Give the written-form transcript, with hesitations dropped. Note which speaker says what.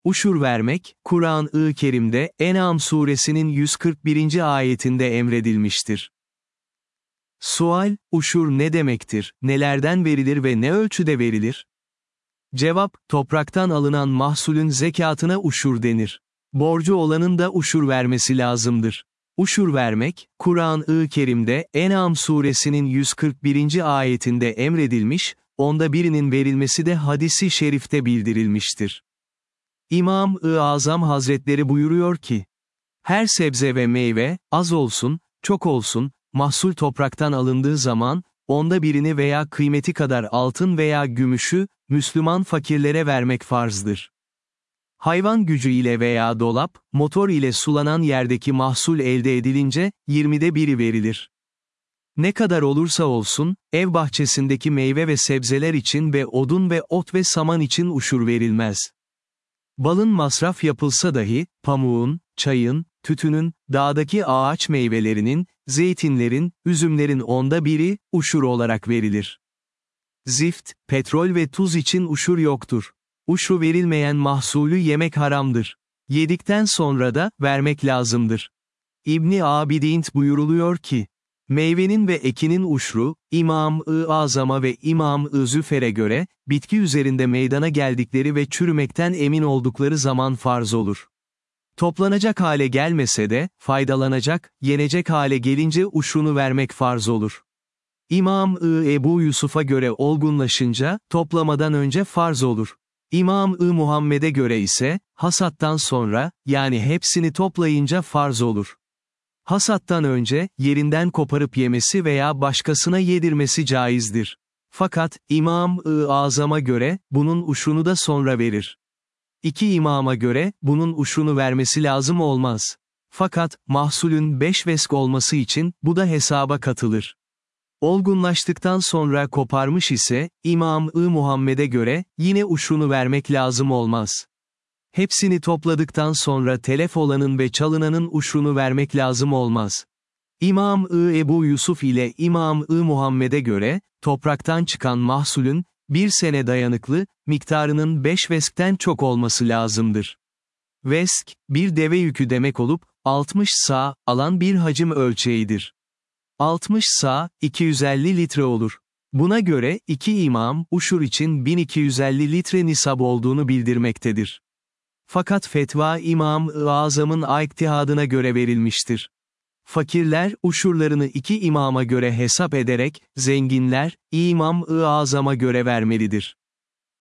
Speaker 1: Uşur vermek, Kur'an-ı Kerim'de En'am suresinin 141. ayetinde emredilmiştir. Sual, uşur ne demektir, nelerden verilir ve ne ölçüde verilir? Cevap, topraktan alınan mahsulün zekatına uşur denir. Borcu olanın da uşur vermesi lazımdır. Uşur vermek, Kur'an-ı Kerim'de En'am suresinin 141. ayetinde emredilmiş, onda birinin verilmesi de hadisi şerifte bildirilmiştir. İmam-ı Azam Hazretleri buyuruyor ki, her sebze ve meyve, az olsun, çok olsun, mahsul topraktan alındığı zaman, onda birini veya kıymeti kadar altın veya gümüşü, Müslüman fakirlere vermek farzdır. Hayvan gücü ile veya dolap, motor ile sulanan yerdeki mahsul elde edilince, 20'de biri verilir. Ne kadar olursa olsun, ev bahçesindeki meyve ve sebzeler için ve odun ve ot ve saman için uşur verilmez. Balın masraf yapılsa dahi, pamuğun, çayın, tütünün, dağdaki ağaç meyvelerinin, zeytinlerin, üzümlerin onda biri, uşur olarak verilir. Zift, petrol ve tuz için uşur yoktur. Uşru verilmeyen mahsulü yemek haramdır. Yedikten sonra da, vermek lazımdır. İbni Abidin buyuruluyor ki, meyvenin ve ekinin uşru, İmam-ı Azam'a ve İmam-ı Züfer'e göre, bitki üzerinde meydana geldikleri ve çürümekten emin oldukları zaman farz olur. Toplanacak hale gelmese de, faydalanacak, yenecek hale gelince uşrunu vermek farz olur. İmam-ı Ebu Yusuf'a göre olgunlaşınca, toplamadan önce farz olur. İmam-ı Muhammed'e göre ise, hasattan sonra, yani hepsini toplayınca farz olur. Hasattan önce, yerinden koparıp yemesi veya başkasına yedirmesi caizdir. Fakat, İmam-ı Azam'a göre, bunun uşrunu da sonra verir. İki imama göre, bunun uşrunu vermesi lazım olmaz. Fakat, mahsulün 5 vesk olması için, bu da hesaba katılır. Olgunlaştıktan sonra koparmış ise, İmam-ı Muhammed'e göre, yine uşrunu vermek lazım olmaz. Hepsini topladıktan sonra telef olanın ve çalınanın uşrunu vermek lazım olmaz. İmam-ı Ebu Yusuf ile İmam-ı Muhammed'e göre, topraktan çıkan mahsulün, 1 sene dayanıklı, miktarının 5 veskten çok olması lazımdır. Vesk, bir deve yükü demek olup, 60 sağ, alan bir hacim ölçeğidir. 60 sağ, 250 litre olur. Buna göre, iki imam, uşur için 1250 litre nisab olduğunu bildirmektedir. Fakat fetva İmam-ı Azam'ın ictihadına göre verilmiştir. Fakirler, uşurlarını iki imama göre hesap ederek, zenginler, İmam-ı Azam'a göre vermelidir.